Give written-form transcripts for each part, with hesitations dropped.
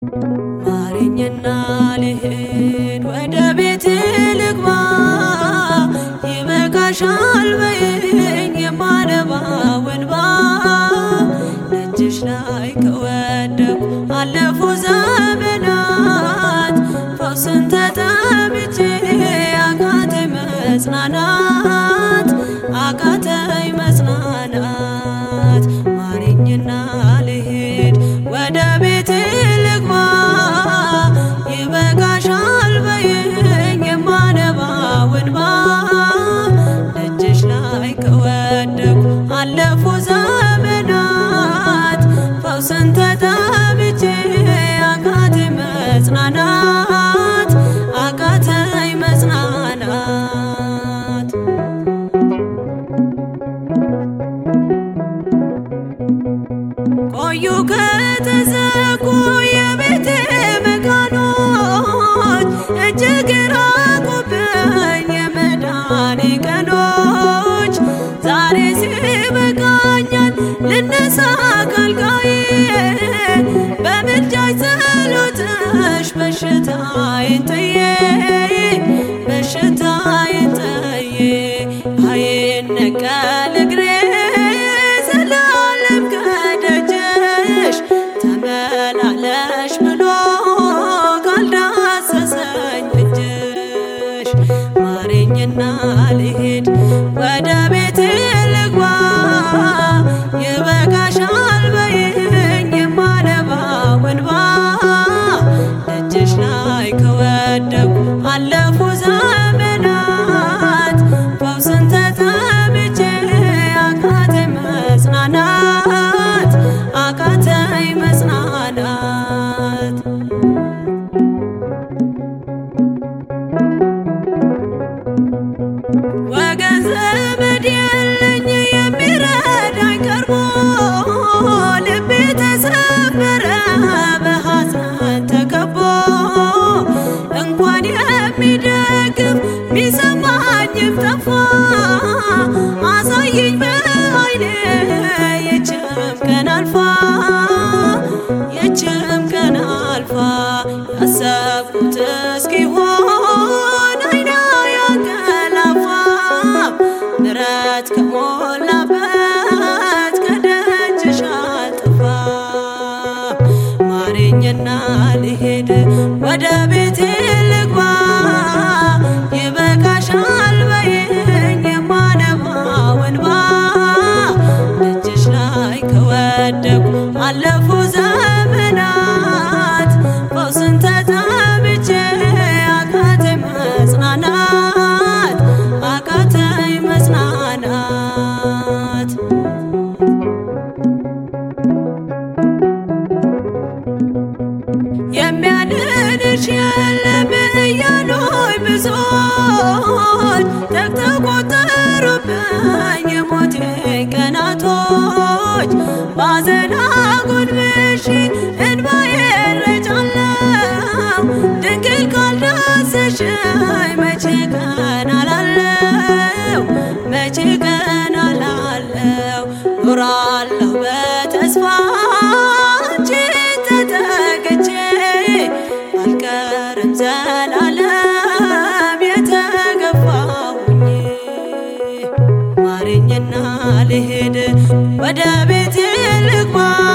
ማረኝና ልሂድ ወደ ቤቴ ልግባ ይበቃሻል በይኝ የማነባው እንባ ደጅሽ ላይ ከወደኩ አለፉ ዘመናት ፈውስን ተጠምቼ አቃተኝ መጽናናት አቃተኝ መጽናናት ማረኝና ልሂድ ወደ ቤቴ ልግባ ይበቃሻል በይኝ የማነባው እንባ ደጅሽ ላይ ከወደኩ አለፉ ዘመናት ፈውስን ተጠምቼ አቃተኝ መጽናናት አቃተኝ መጽናናት ቆዩ ከተዘጉ የቤቴ መጋኖች እጅግ ራቁብኝ የመዳኔ ቀኖች ዛሬ ሲበቃኛል ልነሳ ካልጋዬ በምልጃሽ ጸሎትሽ በሽታዬን ጥዬ በሽታዬን ጥዬ አይነቀል እግሬ ዘላለም ከደጅሽ ተመላለሽ ብሎ ካልዳሰሰኝ እጅሽ ማረኝና ልሂድ ወደ ቤቴ ልግባ ይበቃሻል በይኝ የማነባው እንባ ደጅሽ ላይ ከወደኩ አለፉ ዘመናት ፈውስን ተጠምቼ አቃተኝ መጽናናት አቃተኝ መጽናናት ወገን ዘመድ የለኝ የሚረዳኝ ቀርቦ ልቤ ተሰበረ በሐዘን ተከቦ እንኳን የሚደግፍ ሚሰማኝም ጠፋ አሳየኝ በዓይኔ ይህችም ቀን አልፋ ይህችም ቀን አልፋ ያሰብኩት እስኪሆን አይና ያንቀላፋ ምሕረት ከሞላበት ከደጅሽ አልጠፋም ማረኝና ልሂድ ወደ ቤቴ ልግባ ይበቃሻል በይኝ የማነባው እንባ ደጅሽ ላይ ከወደኩ አለፉ ዘመናት ፈውስን ተጠምቼ አቃተኝ መጽናናት አቃተኝ መጽናናት የሚያድንሽ የለም እያሉኝ ብዙዎች ተቆጠሩብኝ የሞቴ ቀናቶች ባዘን አጎንብሼ እንባዬን ረጫለሁ ድንግል ካልዳሰሽኝ መቼ ቀን አላለው መቼ ቀን አላለው ኖራለሁ በተስፋ አንቺን ተጠግቼ አልቀርም ዘላለም የተገፋሁኝ ማረኝና ልሂድ ወደ ቤቴ ልግባ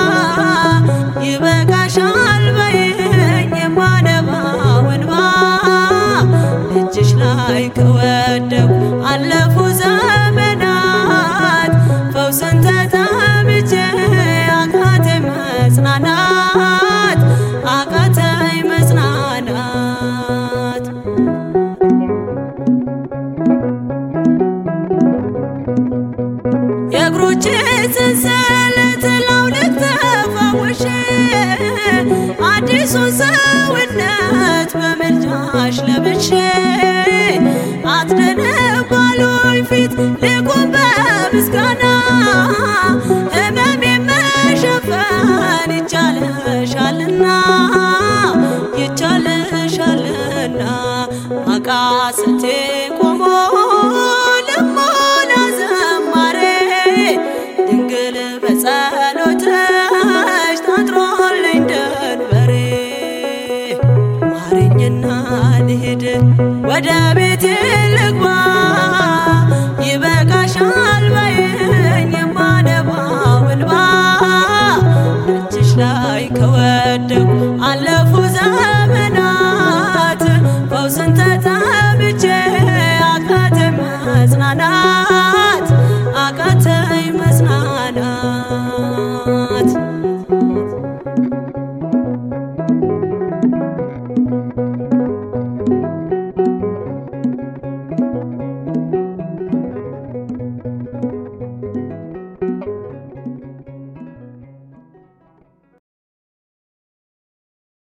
ይበቃሻል በይኝ የማነባው እንባ ደጅሽ ላይ ከወደኩ አለፉ ዘመናት ፈውስን ተጠምቼ አቃተኝ መጽናናት አቃተኝ መጽናናት የእግሮቼ ሰንሰለት ላውልቅ ተፈውሼ አዲሱን ሰውነት በምልጃሽ ለብሼ አትደነባሉኝ ፊት ልቁም በምስጋና ሕመሜን መሸፈን ይቻልሻልና ይቻልሻልና አቃስቴ ቆሞ ልሞላ ዘማሬ ድንግል በጸሎትሽ ታጥሮልኝ ደንበሬ ተውኝና ልሂድ ወደ ቤቴ ልግባ ይበቃሻል በይኝ የማነባው እንባ ደጅሽ ላይ ከወደኩ አለፉ ዘመናት ፈውስን ተጠምቼ አቃተኝ መጽናናት